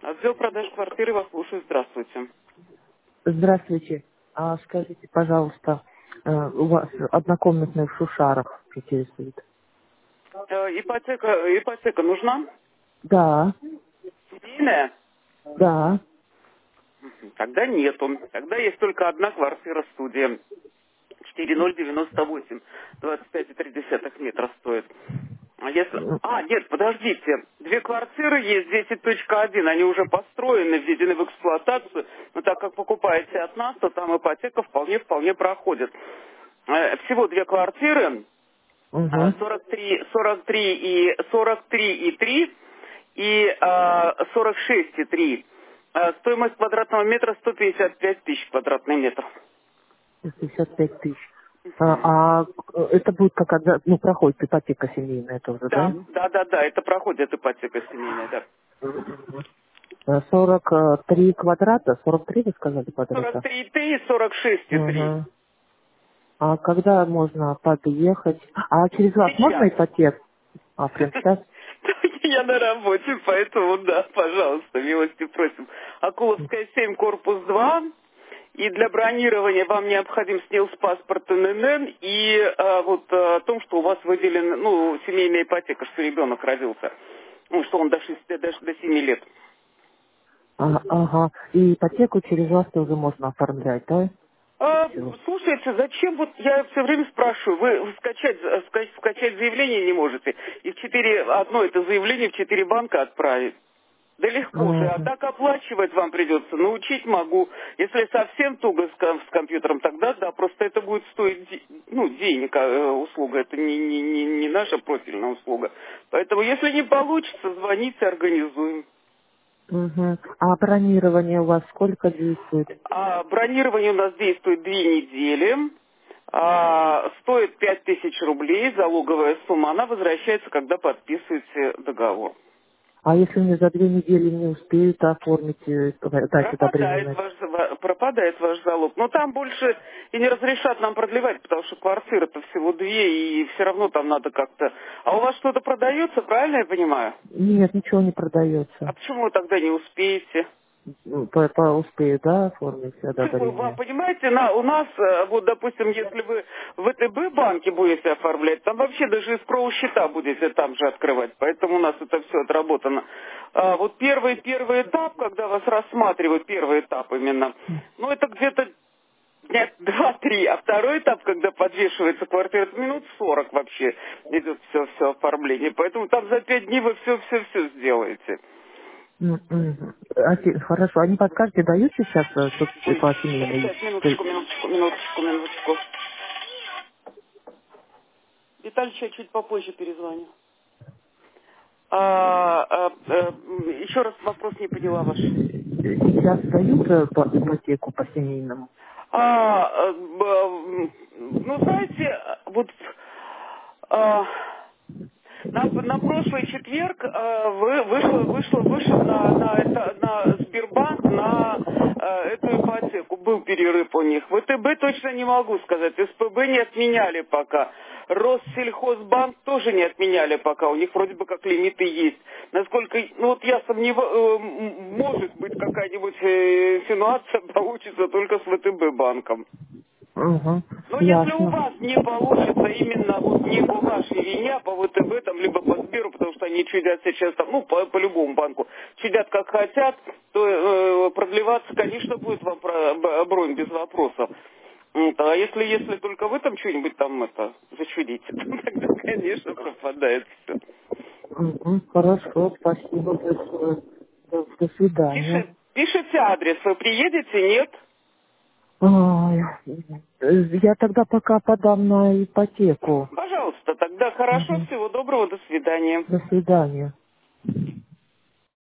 Отдел продаж квартиры вас слушает. Здравствуйте. Здравствуйте. А скажите, пожалуйста, у вас однокомнатная в Шушарах интересует? Ипотека нужна? Да, Семейная? да. Тогда нету. Тогда есть только одна квартира студия. 4098. 25,3 метра стоит. А если... нет, подождите. Две квартиры есть, 10.1. Они уже построены, введены в эксплуатацию. Но так как покупаете от нас, то там ипотека вполне проходит. Всего две квартиры. Угу. 43,3 и 46,3. Стоимость квадратного метра 155 тысяч квадратный метр. 65 тысяч. Это будет как проходит ипотека семейная тоже, да? Да, это проходит ипотека семейная, да. 43 квадрата, 43 вы сказали квадрата? 43,3 и 46,3. Угу. А когда можно подъехать? А через вас можно Сейчас. ипотека? Прям сейчас? Я на работе, поэтому да, пожалуйста, милости просим. Акуловская 7, корпус 2. И для бронирования вам необходим снилс паспорт ННН и о том, что у вас выделена, семейная ипотека, что ребенок родился. Что он даже до 7 лет. Ага. И ипотеку через вас тоже можно оформлять, да? Всё. Слушайте, зачем я все время спрашиваю, вы скачать заявление не можете, и одно это заявление в 4 банка отправить. Да легко же, а Мгм. так оплачивать вам придется, научить могу. Если совсем туго с компьютером, тогда да, просто это будет стоить денег, услуга, это не наша профильная услуга. Поэтому, если не получится, звоните, организуем. Мгм. А бронирование у вас сколько действует? Бронирование у нас действует 2 недели. Стоит 5000 рублей, залоговая сумма, она возвращается, когда подписываете договор. А если мне за 2 недели не успеют оформить, дать Пропадает одобрение? пропадает ваш залог. Но там больше и не разрешат нам продлевать, потому что квартиры-то всего две, и все равно там надо как-то... А у вас что-то продается, правильно я понимаю? Нет, ничего не А продается. почему вы тогда не успеете? Успею, да, оформить Вы одобрение? понимаете, у нас, допустим, если вы в ВТБ банке будете оформлять, там вообще даже искровые счета будете там же открывать, поэтому у нас это все отработано. Вот первый этап, когда вас рассматривают, первый этап именно, это где-то дня 2-3, а второй этап, когда подвешивается квартира, это минут 40 вообще идет все оформление, поэтому там за 5 дней вы все сделаете. Мгм. Хорошо, а не подскажете, дают сейчас Ой, по семейной? сейчас, минуточку. Витальевич, я чуть попозже перезвоню. Еще раз вопрос не поняла ваш. Сейчас дают по ипотеку по семейному? Знаете, а, на прошлый четверг вышел на Сбербанк на эту ипотеку. Был перерыв у них. ВТБ точно не могу сказать. СПБ не отменяли пока. Россельхозбанк тоже не отменяли пока. У них вроде бы как лимиты есть. Насколько, я сомневаюсь, может быть какая-нибудь ситуация получится только с ВТБ банком. Угу. Но если у Ясно. вас не получится именно не по вашей вине, а по ВТБ, там, либо по Сберу, потому что они чудят сейчас там, по любому банку, чудят как хотят, то продлеваться, конечно, будет вам бронь без вопросов. А если только вы там что-нибудь там зачудите, то тогда, конечно, пропадает все. Мгм. Хорошо, спасибо большое. До свидания. Пишите адрес, вы приедете, нет? Ой, я тогда пока подам на ипотеку. Пожалуйста, тогда хорошо, Мгм. всего доброго, до свидания. До свидания.